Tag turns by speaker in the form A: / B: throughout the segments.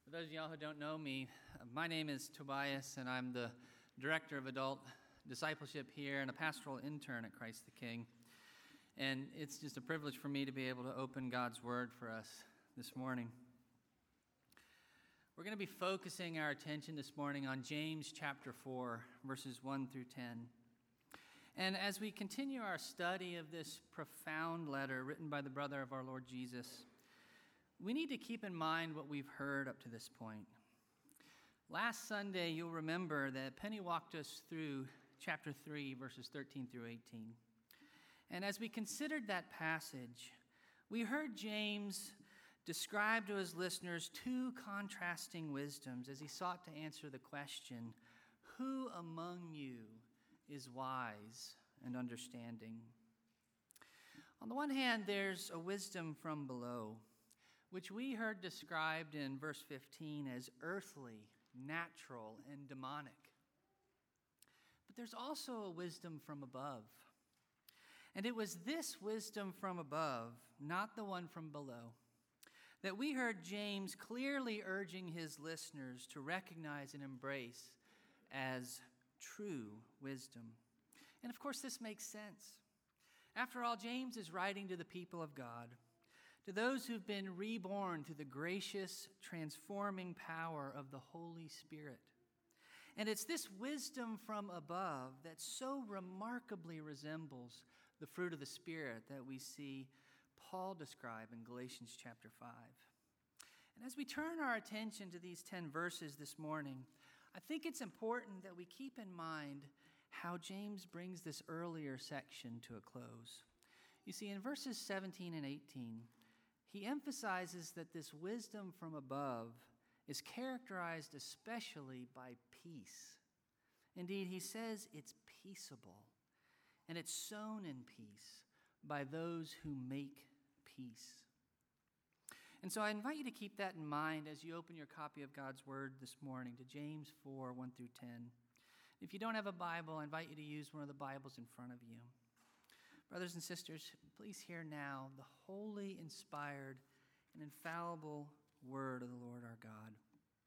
A: For those of y'all who don't know me, my name is Tobias, and I'm the Director of Adult Discipleship here and a pastoral intern at Christ the King. And it's just a privilege for me to be able to open God's Word for us this morning. We're going to be focusing our attention this morning on James chapter 4, verses 1 through 10. And as we continue our study of this profound letter written by the brother of our Lord Jesus, we need to keep in mind what we've heard up to this point. Last Sunday, you'll remember that Penny walked us through chapter 3, verses 13 through 18. And as we considered that passage, we heard James describe to his listeners two contrasting wisdoms as he sought to answer the question, who among you is wise and understanding? On the one hand, there's a wisdom from below, which we heard described in verse 15 as earthly, natural, and demonic. But there's also a wisdom from above. And it was this wisdom from above, not the one from below, that we heard James clearly urging his listeners to recognize and embrace as true wisdom. And of course, this makes sense. After all, James is writing to the people of God, to those who've been reborn through the gracious, transforming power of the Holy Spirit. And it's this wisdom from above that so remarkably resembles the fruit of the Spirit that we see Paul describe in Galatians chapter 5. And as we turn our attention to these 10 verses this morning, I think it's important that we keep in mind how James brings this earlier section to a close. You see, in verses 17 and 18, he emphasizes that this wisdom from above is characterized especially by peace. Indeed, he says it's peaceable, and it's sown in peace by those who make peace. And so I invite you to keep that in mind as you open your copy of God's Word this morning to James 4, 1 through 10. If you don't have a Bible, I invite you to use one of the Bibles in front of you. Brothers and sisters, please hear now the holy, inspired, and infallible word of the Lord our God.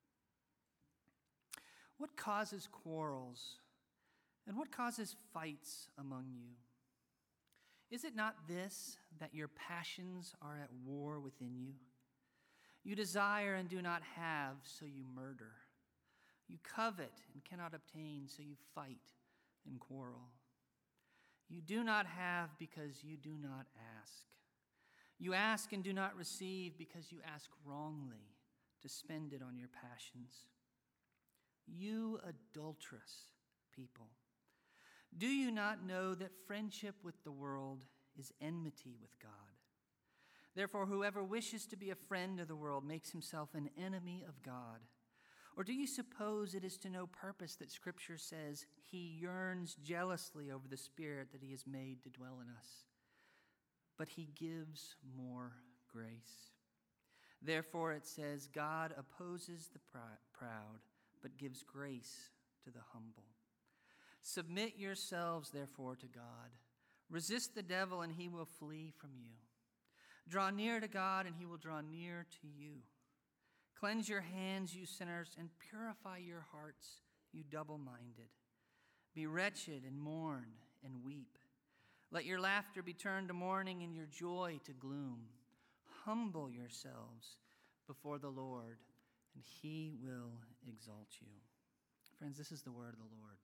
A: What causes quarrels and what causes fights among you? Is it not this, that your passions are at war within you? You desire and do not have, so you murder. You covet and cannot obtain, so you fight and quarrel. You do not have because you do not ask. You ask and do not receive because you ask wrongly to spend it on your passions. You adulterous people, do you not know that friendship with the world is enmity with God? Therefore, whoever wishes to be a friend of the world makes himself an enemy of God. Or do you suppose it is to no purpose that Scripture says he yearns jealously over the Spirit that he has made to dwell in us? But he gives more grace. Therefore it says, God opposes the proud, but gives grace to the humble. Submit yourselves, therefore, to God. Resist the devil, and he will flee from you. Draw near to God, and he will draw near to you. Cleanse your hands, you sinners, and purify your hearts, you double-minded. Be wretched and mourn and weep. Let your laughter be turned to mourning and your joy to gloom. Humble yourselves before the Lord, and he will exalt you. Friends, this is the word of the Lord.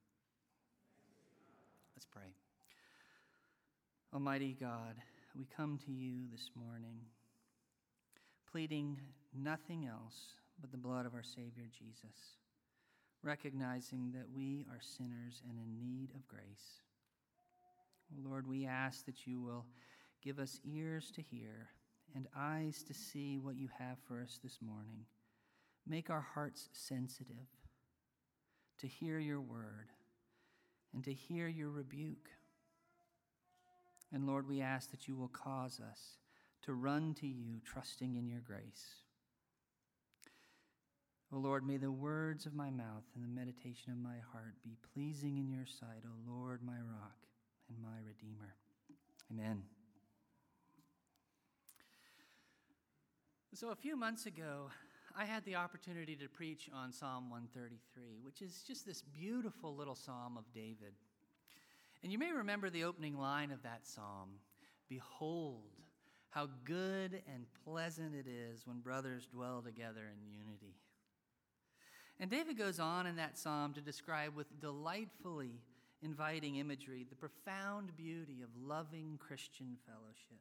A: Let's pray. Almighty God, we come to you this morning, pleading nothing else but the blood of our Savior Jesus, recognizing that we are sinners and in need of grace. Oh Lord, we ask that you will give us ears to hear and eyes to see what you have for us this morning. Make our hearts sensitive to hear your word and to hear your rebuke. And Lord, we ask that you will cause us to run to you, trusting in your grace. O Lord, may the words of my mouth and the meditation of my heart be pleasing in your sight, O Lord, my rock and my redeemer. Amen. So a few months ago, I had the opportunity to preach on Psalm 133, which is just this beautiful little psalm of David. And you may remember the opening line of that psalm, "Behold, how good and pleasant it is when brothers dwell together in unity." And David goes on in that psalm to describe with delightfully inviting imagery the profound beauty of loving Christian fellowship.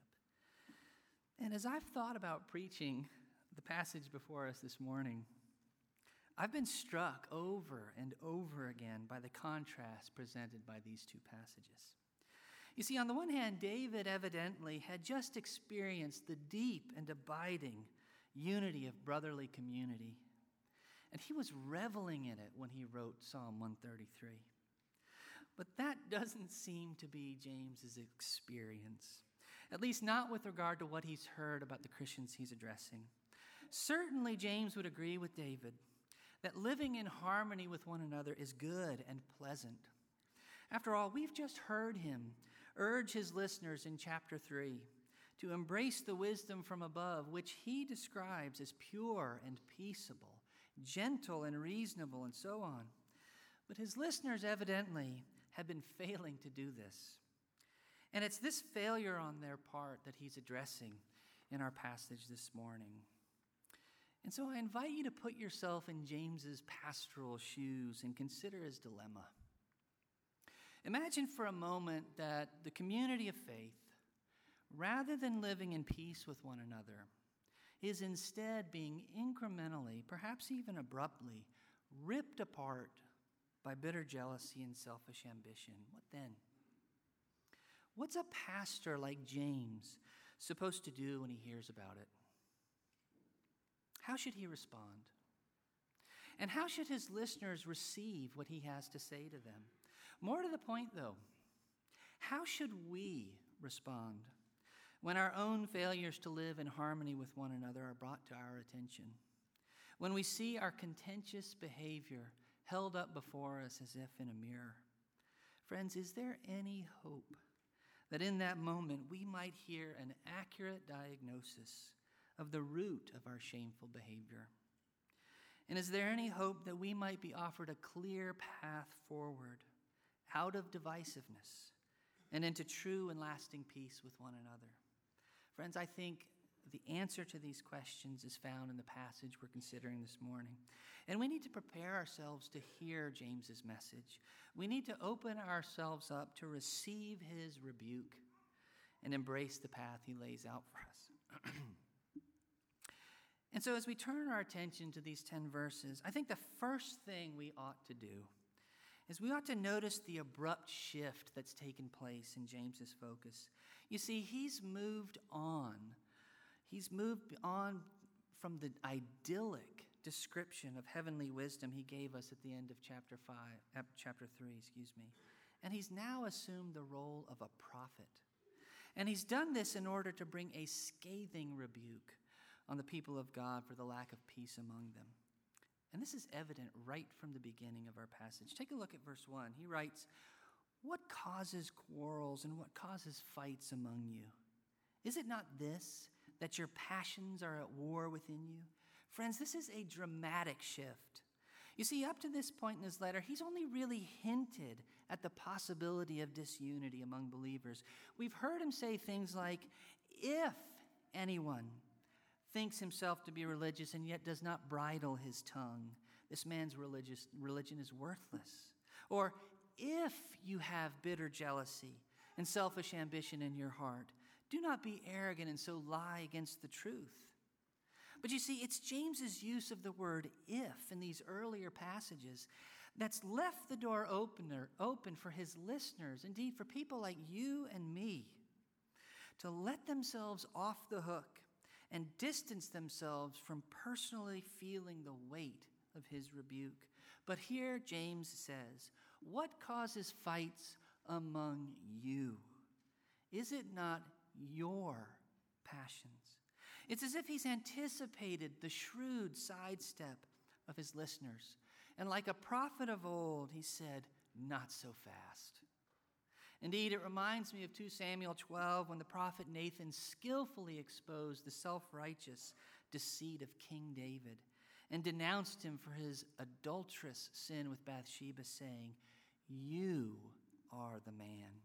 A: And as I've thought about preaching the passage before us this morning, I've been struck over and over again by the contrast presented by these two passages. You see, on the one hand, David evidently had just experienced the deep and abiding unity of brotherly community, and he was reveling in it when he wrote Psalm 133. But that doesn't seem to be James's experience, at least not with regard to what he's heard about the Christians he's addressing. Certainly, James would agree with David that living in harmony with one another is good and pleasant. After all, we've just heard him urge his listeners in chapter 3 to embrace the wisdom from above, which he describes as pure and peaceable, gentle and reasonable, and so on. But his listeners evidently have been failing to do this. And it's this failure on their part that he's addressing in our passage this morning. And so I invite you to put yourself in James's pastoral shoes and consider his dilemma. Imagine for a moment that the community of faith, rather than living in peace with one another, is instead being incrementally, perhaps even abruptly, ripped apart by bitter jealousy and selfish ambition. What then? What's a pastor like James supposed to do when he hears about it? How should he respond? And how should his listeners receive what he has to say to them? More to the point, though, how should we respond when our own failures to live in harmony with one another are brought to our attention? When we see our contentious behavior held up before us as if in a mirror? Friends, is there any hope that in that moment we might hear an accurate diagnosis of the root of our shameful behavior? And is there any hope that we might be offered a clear path forward out of divisiveness and into true and lasting peace with one another? Friends, I think the answer to these questions is found in the passage we're considering this morning. And we need to prepare ourselves to hear James's message. We need to open ourselves up to receive his rebuke and embrace the path he lays out for us. And so as we turn our attention to these 10 verses, I think the first thing we ought to do is we ought to notice the abrupt shift that's taken place in James's focus. You see, he's moved on. He's moved on from the idyllic description of heavenly wisdom he gave us at the end of chapter 3, and he's now assumed the role of a prophet. And he's done this in order to bring a scathing rebuke on the people of God for the lack of peace among them. And this is evident right from the beginning of our passage. Take a look at verse 1. He writes, "What causes quarrels and what causes fights among you? Is it not this, that your passions are at war within you?" Friends, this is a dramatic shift. You see, up to this point in his letter, he's only really hinted at the possibility of disunity among believers. We've heard him say things like, "If anyone thinks himself to be religious and yet does not bridle his tongue, this man's religion is worthless." Or, "If you have bitter jealousy and selfish ambition in your heart, do not be arrogant and so lie against the truth." But you see, it's James's use of the word "if" in these earlier passages that's left the door open for his listeners, indeed for people like you and me, to let themselves off the hook and distance themselves from personally feeling the weight of his rebuke. But here James says, "What causes fights among you? Is it not your passions?" It's as if he's anticipated the shrewd sidestep of his listeners. And like a prophet of old, he said, "Not so fast." Indeed, it reminds me of 2 Samuel 12 when the prophet Nathan skillfully exposed the self-righteous deceit of King David. and denounced him for his adulterous sin with Bathsheba, saying, "You are the man."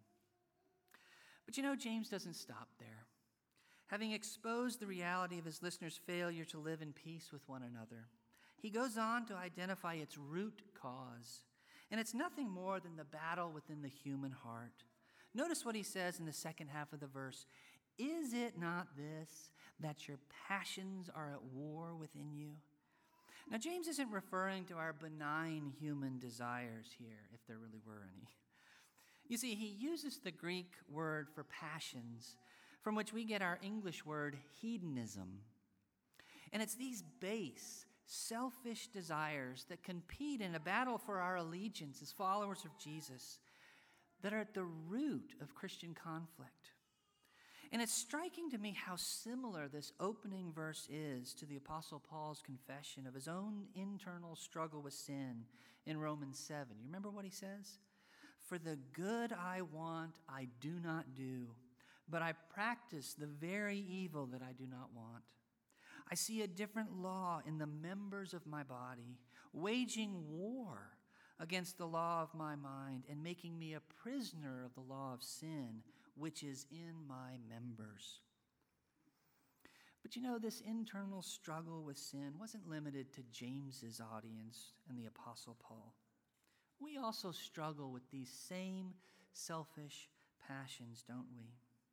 A: But James doesn't stop there. Having exposed the reality of his listeners' failure to live in peace with one another, he goes on to identify its root cause. And it's nothing more than the battle within the human heart. Notice what he says in the second half of the verse. "Is it not this, that your passions are at war within you?" Now, James isn't referring to our benign human desires here, if there really were any. You see, he uses the Greek word for passions, from which we get our English word hedonism. And it's these base, selfish desires that compete in a battle for our allegiance as followers of Jesus that are at the root of Christian conflict. And it's striking to me how similar this opening verse is to the Apostle Paul's confession of his own internal struggle with sin in Romans 7. You remember what he says? "For the good I want, I do not do, but I practice the very evil that I do not want. I see a different law in the members of my body, waging war against the law of my mind and making me a prisoner of the law of sin, which is in my members." But this internal struggle with sin wasn't limited to James's audience and the Apostle Paul. We also struggle with these same selfish passions, don't we?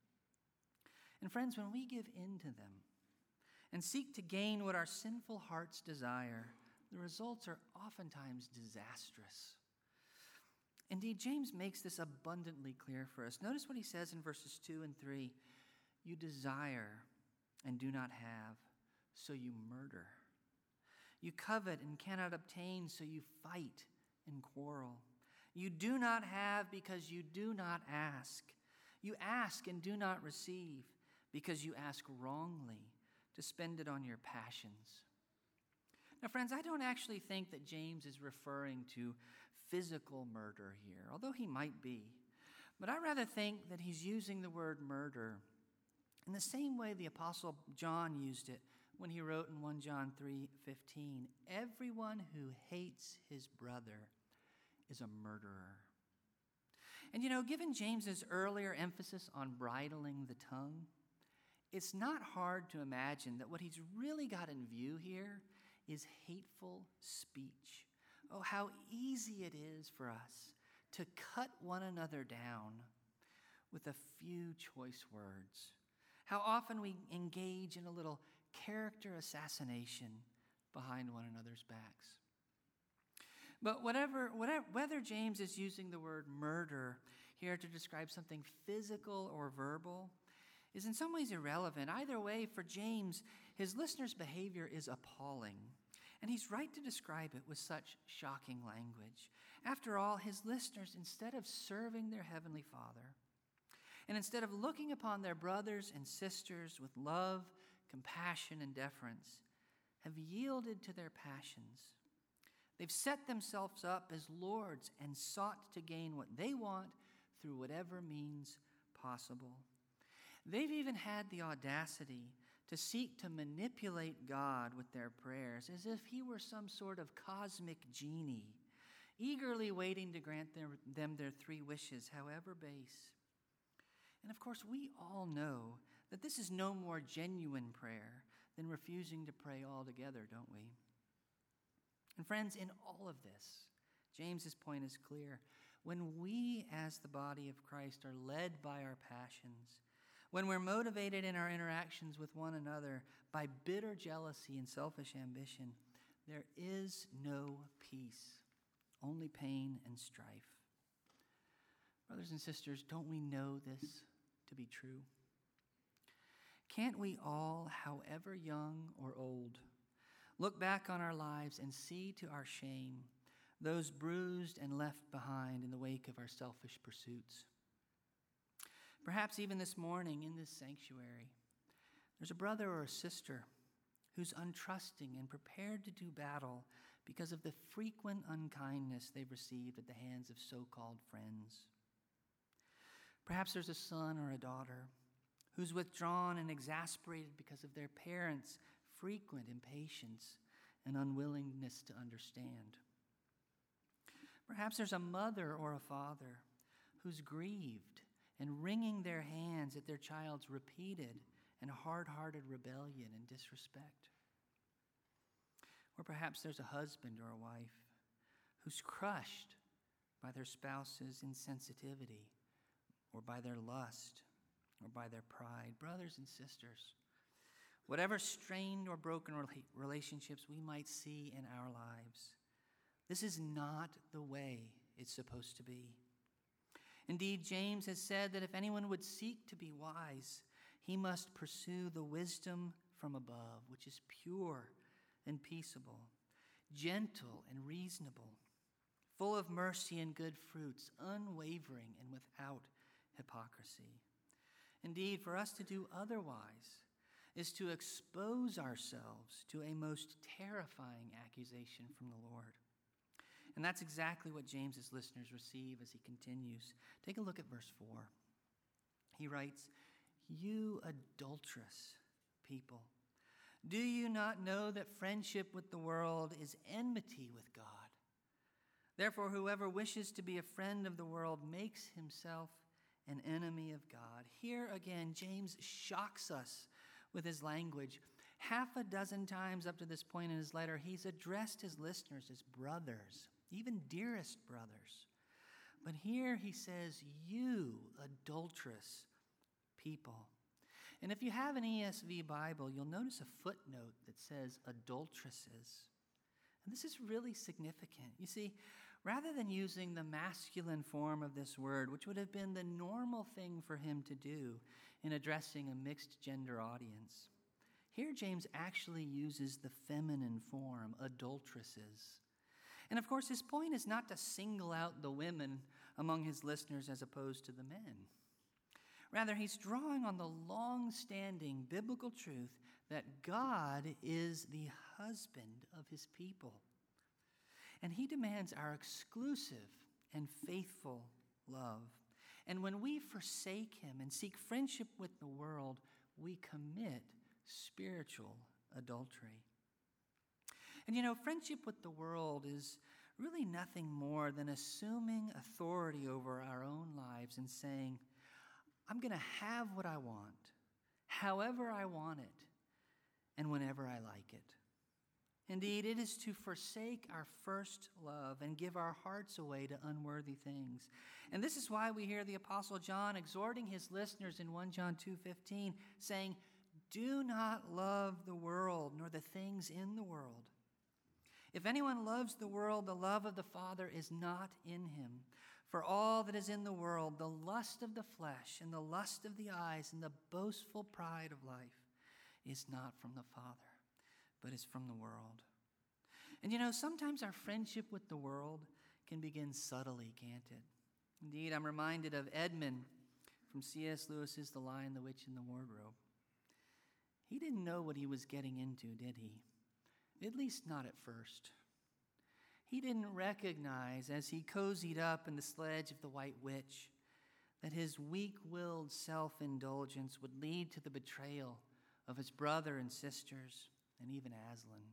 A: And friends, when we give in to them and seek to gain what our sinful hearts desire, the results are oftentimes disastrous. Indeed, James makes this abundantly clear for us. Notice what he says in verses 2 and 3. "You desire and do not have, so you murder. You covet and cannot obtain, so you fight and quarrel. You do not have because you do not ask. You ask and do not receive because you ask wrongly to spend it on your passions." Now, friends, I don't actually think that James is referring to physical murder here, although he might be. But I rather think that he's using the word murder in the same way the Apostle John used it when he wrote in 1 John 3:15, "Everyone who hates his brother is a murderer." And given James's earlier emphasis on bridling the tongue, it's not hard to imagine that what he's really got in view here is hateful speech. Oh, how easy it is for us to cut one another down with a few choice words. How often we engage in a little character assassination behind one another's backs. But whether James is using the word murder here to describe something physical or verbal is in some ways irrelevant. Either way, for James, his listeners' behavior is appalling. And he's right to describe it with such shocking language. After all, his listeners, instead of serving their Heavenly Father, and instead of looking upon their brothers and sisters with love, compassion, and deference, have yielded to their passions. They've set themselves up as lords and sought to gain what they want through whatever means possible. They've even had the audacity to seek to manipulate God with their prayers as if he were some sort of cosmic genie, eagerly waiting to grant them their three wishes, however base. And of course, we all know that this is no more genuine prayer than refusing to pray altogether, don't we? And friends, in all of this, James's point is clear. When we, as the body of Christ, are led by our passions, when we're motivated in our interactions with one another by bitter jealousy and selfish ambition, there is no peace, only pain and strife. Brothers and sisters, don't we know this to be true? Can't we all, however young or old, look back on our lives and see to our shame those bruised and left behind in the wake of our selfish pursuits? Perhaps even this morning in this sanctuary, there's a brother or a sister who's untrusting and prepared to do battle because of the frequent unkindness they've received at the hands of so-called friends. Perhaps there's a son or a daughter who's withdrawn and exasperated because of their parents' frequent impatience an unwillingness to understand. Perhaps there's a mother or a father who's grieved and wringing their hands at their child's repeated and hard-hearted rebellion and disrespect. Or perhaps there's a husband or a wife who's crushed by their spouse's insensitivity or by their lust or by their pride. Brothers and sisters, whatever strained or broken relationships we might see in our lives, this is not the way it's supposed to be. Indeed, James has said that if anyone would seek to be wise, he must pursue the wisdom from above, which is pure and peaceable, gentle and reasonable, full of mercy and good fruits, unwavering and without hypocrisy. Indeed, for us to do otherwise is to expose ourselves to a most terrifying accusation from the Lord. And that's exactly what James's listeners receive as he continues. Take a look at verse 4. He writes, "You adulterous people, do you not know that friendship with the world is enmity with God? Therefore, whoever wishes to be a friend of the world makes himself an enemy of God." Here again, James shocks us with his language. Half a dozen times up to this point in his letter, he's addressed his listeners as brothers, even dearest brothers. But here he says, "You adulterous people." And if you have an ESV Bible, you'll notice a footnote that says adulteresses. And this is really significant. You see, rather than using the masculine form of this word, which would have been the normal thing for him to do in addressing a mixed gender audience, here James actually uses the feminine form, adulteresses. And of course, his point is not to single out the women among his listeners as opposed to the men. Rather, he's drawing on the long-standing biblical truth that God is the husband of his people. And he demands our exclusive and faithful love. And when we forsake him and seek friendship with the world, we commit spiritual adultery. And you know, friendship with the world is really nothing more than assuming authority over our own lives and saying, I'm going to have what I want, however I want it, and whenever I like it. Indeed, it is to forsake our first love and give our hearts away to unworthy things. And this is why we hear the Apostle John exhorting his listeners in 1 John 2:15, saying, "Do not love the world, nor the things in the world. If anyone loves the world, the love of the Father is not in him. For all that is in the world, the lust of the flesh and the lust of the eyes and the boastful pride of life is not from the Father, but is from the world." And you know, sometimes our friendship with the world can begin subtly, can't it? Indeed, I'm reminded of Edmund from C.S. Lewis's The Lion, the Witch, and the Wardrobe. He didn't know what he was getting into, did he? At least not at first. He didn't recognize, as he cozied up in the sledge of the White Witch, that his weak-willed self-indulgence would lead to the betrayal of his brother and sisters, and even Aslan.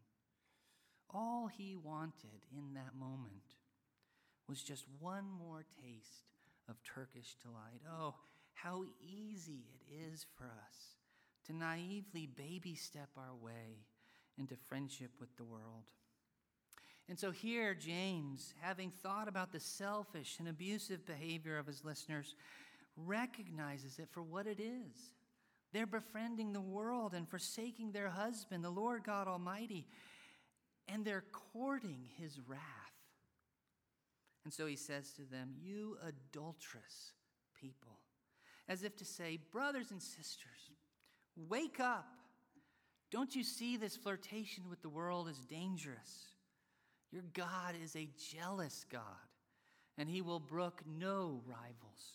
A: All he wanted in that moment was just one more taste of Turkish delight. Oh, how easy it is for us to naively baby-step our way into friendship with the world. And so here, James, having thought about the selfish and abusive behavior of his listeners, recognizes it for what it is. They're befriending the world and forsaking their husband, the Lord God Almighty, and they're courting his wrath. And so he says to them, "You adulterous people," as if to say, brothers and sisters, wake up. Don't you see this flirtation with the world is dangerous? Your God is a jealous God, and he will brook no rivals.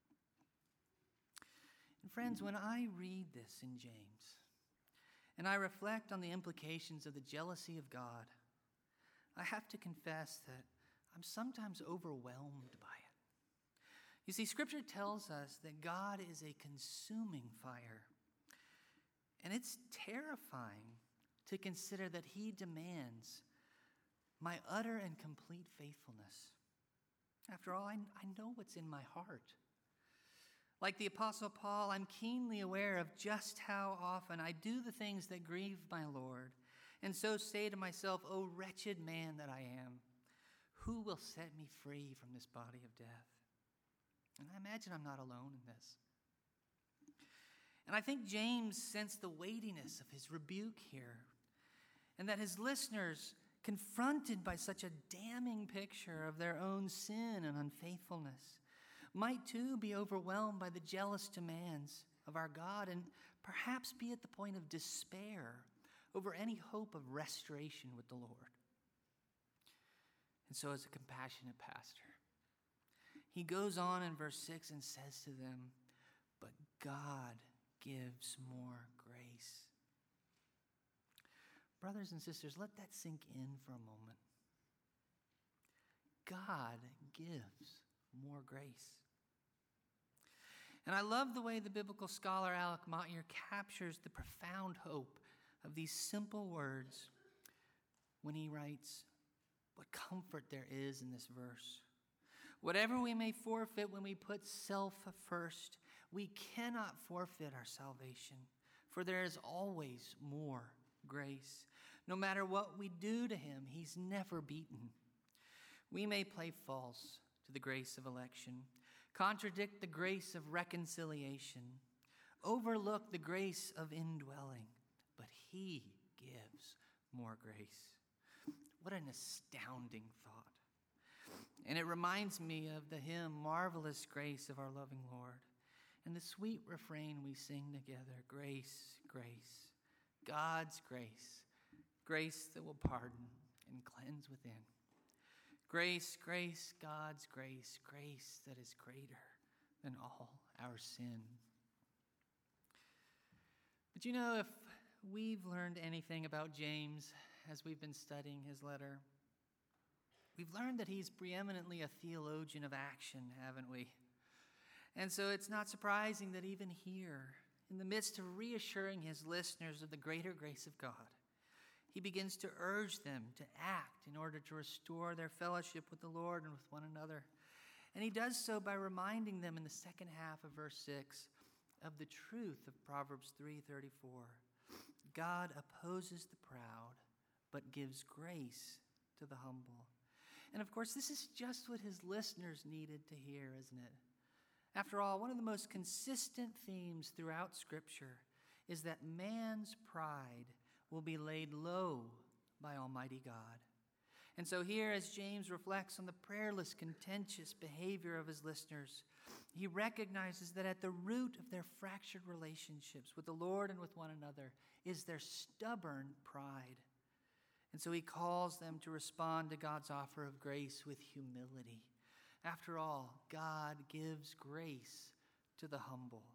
A: And friends, when I read this in James, and I reflect on the implications of the jealousy of God, I have to confess that I'm sometimes overwhelmed by it. You see, Scripture tells us that God is a consuming fire, and it's terrifying to consider that he demands my utter and complete faithfulness. After all, I know what's in my heart. Like the Apostle Paul, I'm keenly aware of just how often I do the things that grieve my Lord, and so say to myself, "O wretched man that I am, who will set me free from this body of death?" And I imagine I'm not alone in this. And I think James sensed the weightiness of his rebuke here, and that his listeners, confronted by such a damning picture of their own sin and unfaithfulness, might too be overwhelmed by the jealous demands of our God and perhaps be at the point of despair over any hope of restoration with the Lord. And so, as a compassionate pastor, he goes on in verse 6 and says to them, "But God gives more grace." Brothers and sisters, let that sink in for a moment. God gives more grace. And I love the way the biblical scholar Alec Motyer captures the profound hope of these simple words when he writes, "What comfort there is in this verse. Whatever we may forfeit when we put self first, we cannot forfeit our salvation, for there is always more grace. No matter what we do to him, he's never beaten. We may play false to the grace of election, contradict the grace of reconciliation, overlook the grace of indwelling, but he gives more grace." What an astounding thought. And it reminds me of the hymn, "Marvelous Grace of Our Loving Lord," and the sweet refrain we sing together, "Grace, grace, God's grace, grace that will pardon and cleanse within. Grace, grace, God's grace, grace that is greater than all our sin." But you know, if we've learned anything about James as we've been studying his letter, we've learned that he's preeminently a theologian of action, haven't we? And so it's not surprising that even here, in the midst of reassuring his listeners of the greater grace of God, he begins to urge them to act in order to restore their fellowship with the Lord and with one another. And he does so by reminding them in the second half of verse 6 of the truth of Proverbs 3:34. God opposes the proud, but gives grace to the humble. And of course, this is just what his listeners needed to hear, isn't it? After all, one of the most consistent themes throughout Scripture is that man's pride will be laid low by Almighty God. And so here, as James reflects on the prayerless, contentious behavior of his listeners, he recognizes that at the root of their fractured relationships with the Lord and with one another is their stubborn pride. And so he calls them to respond to God's offer of grace with humility. After all, God gives grace to the humble.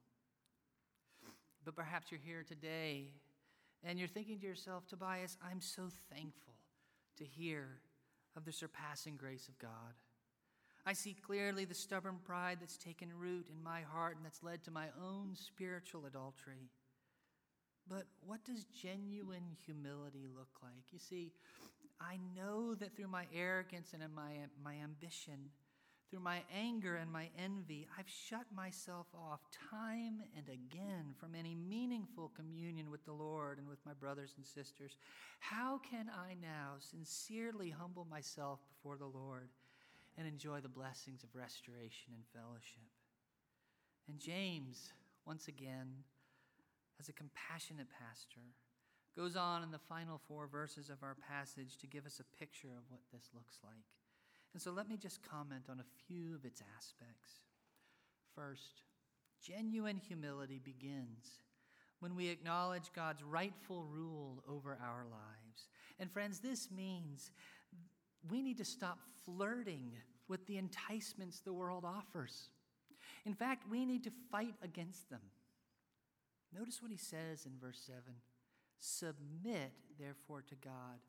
A: But perhaps you're here today and you're thinking to yourself, "Tobias, I'm so thankful to hear of the surpassing grace of God. I see clearly the stubborn pride that's taken root in my heart and that's led to my own spiritual adultery. But what does genuine humility look like?" You see, I know that through my arrogance and in my ambition, through my anger and my envy, I've shut myself off time and again from any meaningful communion with the Lord and with my brothers and sisters. How can I now sincerely humble myself before the Lord and enjoy the blessings of restoration and fellowship? And James, once again, as a compassionate pastor, goes on in the final 4 verses of our passage to give us a picture of what this looks like. And so let me just comment on a few of its aspects. First, genuine humility begins when we acknowledge God's rightful rule over our lives. And friends, this means we need to stop flirting with the enticements the world offers. In fact, we need to fight against them. Notice what he says in verse 7. "Submit, therefore, to God.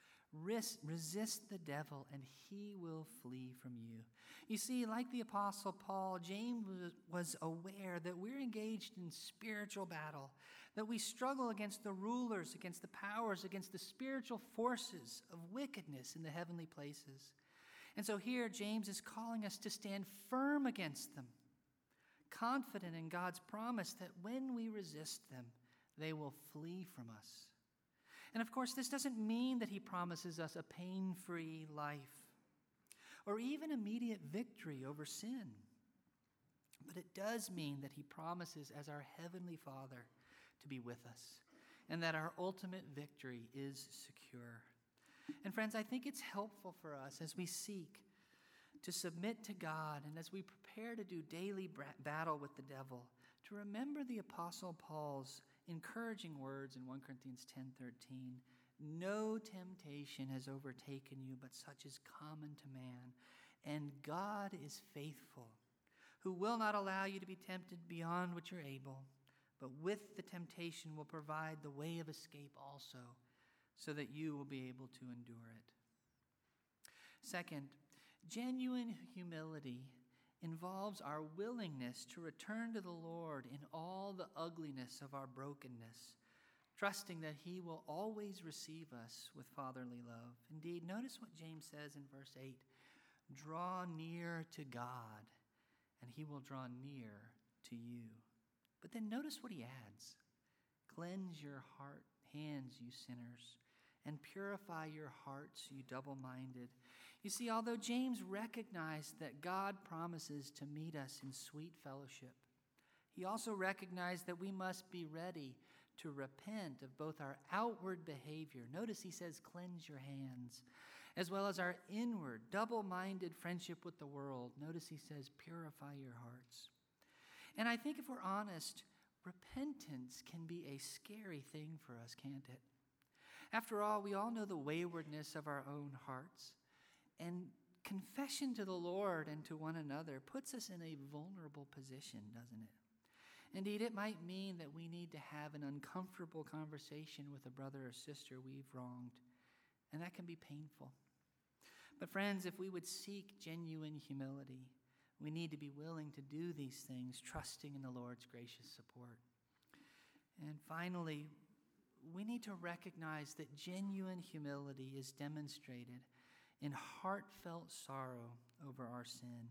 A: Resist the devil, and he will flee from you." You see, like the Apostle Paul, James was aware that we're engaged in spiritual battle, that we struggle against the rulers, against the powers, against the spiritual forces of wickedness in the heavenly places. And so here, James is calling us to stand firm against them, confident in God's promise that when we resist them, they will flee from us. And of course, this doesn't mean that he promises us a pain-free life or even immediate victory over sin. But it does mean that he promises as our Heavenly Father to be with us and that our ultimate victory is secure. And friends, I think it's helpful for us as we seek to submit to God and as we prepare to do daily battle with the devil, to remember the Apostle Paul's encouraging words in 1 Corinthians 10:13. No temptation has overtaken you, but such is common to man. And God is faithful, who will not allow you to be tempted beyond what you're able, but with the temptation will provide the way of escape also, so that you will be able to endure it. Second, genuine humility involves our willingness to return to the Lord in all the ugliness of our brokenness, trusting that he will always receive us with fatherly love. Indeed, notice what James says in verse 8, draw near to God, and he will draw near to you. But then notice what he adds, cleanse your hands, you sinners, and purify your hearts, you double-minded. You see, although James recognized that God promises to meet us in sweet fellowship, he also recognized that we must be ready to repent of both our outward behavior. Notice he says, cleanse your hands, as well as our inward, double-minded friendship with the world. Notice he says, purify your hearts. And I think if we're honest, repentance can be a scary thing for us, can't it? After all, we all know the waywardness of our own hearts. And confession to the Lord and to one another puts us in a vulnerable position, doesn't it? Indeed, it might mean that we need to have an uncomfortable conversation with a brother or sister we've wronged, and that can be painful. But friends, if we would seek genuine humility, we need to be willing to do these things, trusting in the Lord's gracious support. And finally, we need to recognize that genuine humility is demonstrated in heartfelt sorrow over our sin.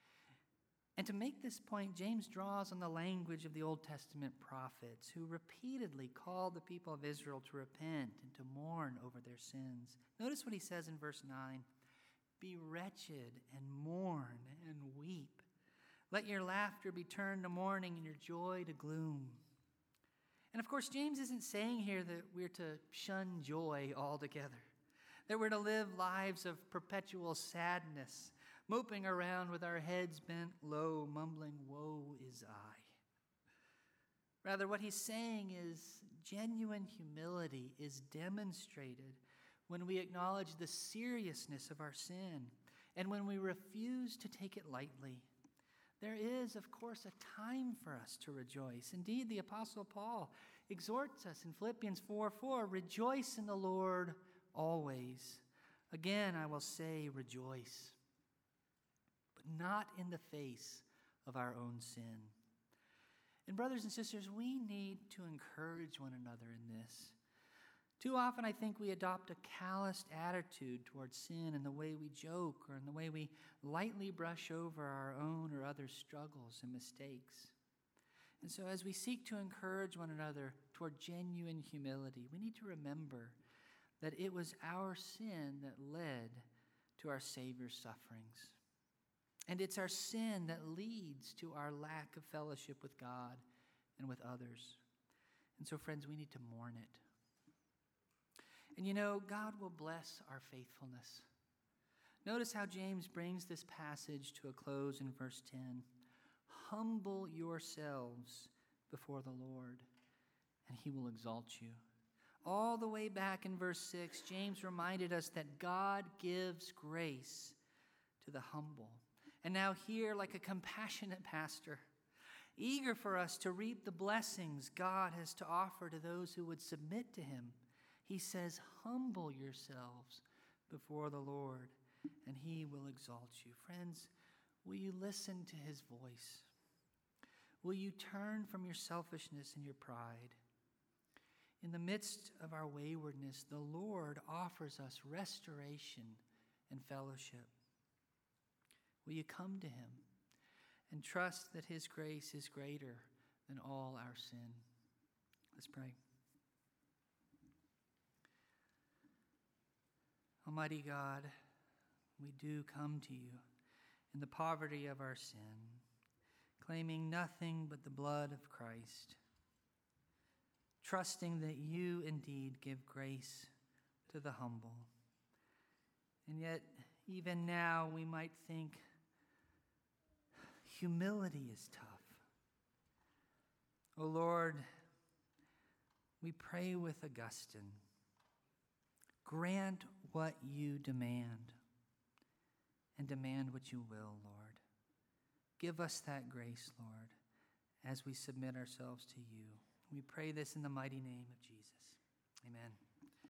A: And to make this point, James draws on the language of the Old Testament prophets who repeatedly called the people of Israel to repent and to mourn over their sins. Notice what he says in verse 9, be wretched and mourn and weep. Let your laughter be turned to mourning and your joy to gloom. And of course, James isn't saying here that we're to shun joy altogether, that we're to live lives of perpetual sadness, moping around with our heads bent low, mumbling, woe is I. Rather, what he's saying is genuine humility is demonstrated when we acknowledge the seriousness of our sin and when we refuse to take it lightly. There is, of course, a time for us to rejoice. Indeed, the Apostle Paul exhorts us in Philippians 4:4, rejoice in the Lord always. Again, I will say rejoice, but not in the face of our own sin. And brothers and sisters, we need to encourage one another in this. Too often, I think we adopt a calloused attitude towards sin in the way we joke or in the way we lightly brush over our own or others' struggles and mistakes. And so as we seek to encourage one another toward genuine humility, we need to remember that it was our sin that led to our Savior's sufferings. And it's our sin that leads to our lack of fellowship with God and with others. And so, friends, we need to mourn it. And you know, God will bless our faithfulness. Notice how James brings this passage to a close in verse 10. Humble yourselves before the Lord, and he will exalt you. All the way back in verse 6, James reminded us that God gives grace to the humble. And now here, like a compassionate pastor, eager for us to reap the blessings God has to offer to those who would submit to him, he says, humble yourselves before the Lord, and he will exalt you. Friends, will you listen to his voice? Will you turn from your selfishness and your pride? In the midst of our waywardness, the Lord offers us restoration and fellowship. Will you come to him and trust that his grace is greater than all our sin? Let's pray. Almighty God, we do come to you in the poverty of our sin, claiming nothing but the blood of Christ, trusting that you indeed give grace to the humble. And yet, even now, we might think humility is tough. O Lord, we pray with Augustine, grant what you demand, and demand what you will, Lord. Give us that grace, Lord, as we submit ourselves to you. We pray this in the mighty name of Jesus. Amen.